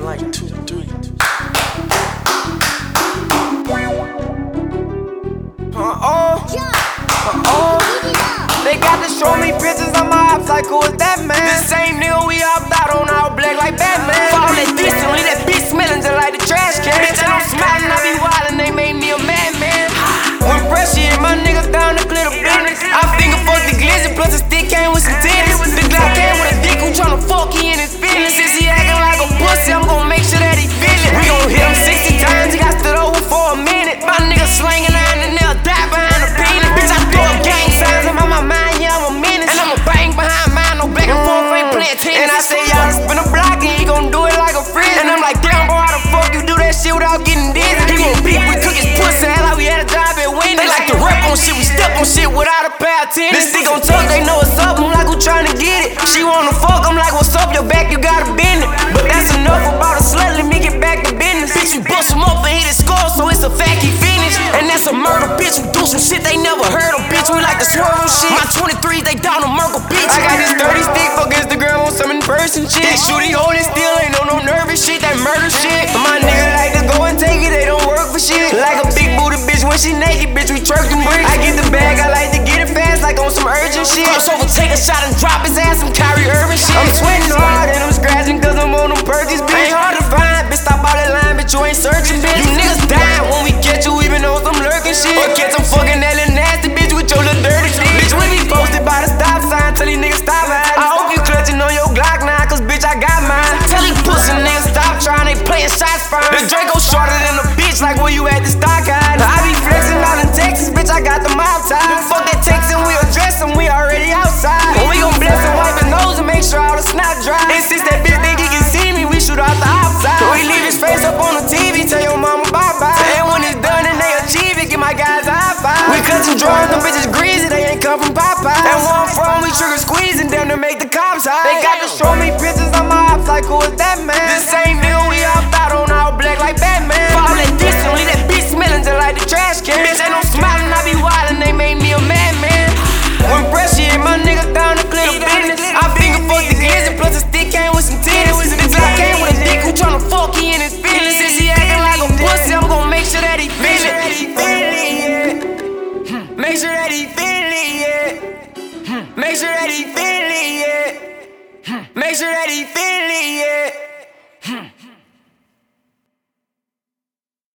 jumping like 2, 3. They got to show me pictures of my ops like who is that man? The same nigga we hopped out on all black like Batman. Fall that distance, leave that bitch smelling just like the trash can. Bitch, I don't smile and I be wildin', they made me a madman. When pressure hit, my niggas down to clear the business. I finger fuck the glizzy, plus the stick came with some titties. The Glock came with a dick who tryna fuck, he in his feelings. Since he acting like a pussy, I'm gon' make sure that he feel it. We gon' hit him 60 times, he got stood over for a minute. My nigga slangin' iron and they'll die behind the penis. Bitch, I throw up gang signs, I'm on my mind, yeah, I'm a menace. And I'ma bang behind mine, no back and forth, ain't playin' tennis. And I say, y'all spin a block and he gon' do it like a friend. And I'm like, damn, bro, how the fuck you do that shit without getting dizzy? He gon' beat, we took his pussy, act like we had a job at Wendy's. They like to rap on shit, we step on shit without a pair of tennis. This stick gon' talk, they know what's up, I'm like, who tryna get it? She wanna fuck, I'm like, what's up, your back, you gotta bend it. But that's enough about a slut, let me get back to business. Bitch, we bust him up and hit his skull, so it's a fact he finished. And that's a murder, bitch, we do some shit they never heard of, bitch. We like to swerve on shit. My 23s, they down to Merkle, bitch. I got this 30 stick, fuck Instagram on some in-person shit. They shoot, he hold it still, ain't no nervous shit, that murder shit. My nigga like to go and take it, they don't work for shit. Like a big booty bitch when she naked, bitch, we twerk them bricks. I get the bag, I like to get it fast, like on some urgent shit. Cross over, take a shot and drop his ass, some Kyrie Irving shit. I'm sweating hard and I'm scratching cause I'm on them Perkins, bitch. Ain't hard to find, bitch, stop all that line, bitch, you ain't searching, bitch. You niggas dying when we catch you, even though some lurking shit. Or catch some fucking that little nasty bitch with your little dirty shit. Bitch, we be posted by the stop sign, tell these niggas stop hiding. I hope you clutching on your Glock 9, cause bitch, I got mine. Tell these pussy niggas stop trying, they playin' shots fine. The Draco shorter than a bitch, like where you at the stock hide. I be flexing out in Texas, bitch, I got the mob tie. Fuck that Texan, we address him, we already outside. But we gon' bless and wipe his nose and make sure all the snot dry. And since that bitch think he can see me, we shoot out the outside. So we leave his face up on the TV, tell your mama bye-bye. And when it's done and they achieve it, give my guys a high five. We cut some drawers, them bitches greasy, they ain't come from Popeye. And where I'm from, we trigger squeezing them to make the cops high. They got to show me pictures of my ops like who is that man? The same nigga we hopped out on all black like Batman. Fall that distance, leave that bitch smelling just like the trash can. Bitch, ain't no smiling, I be wildin', they made me a madman. When pressure hit, my nigga down to clear the business. I finger fuck the glizzy, plus the stick came with some titties. The Glock came with a dick who tryna fuck, he in his feelings. Since he acting like a pussy, I'm gon' make sure that he feel it. Make sure that he feel it, yeah. Make sure that he feel it, yeah. Make sure that he feel it, yeah.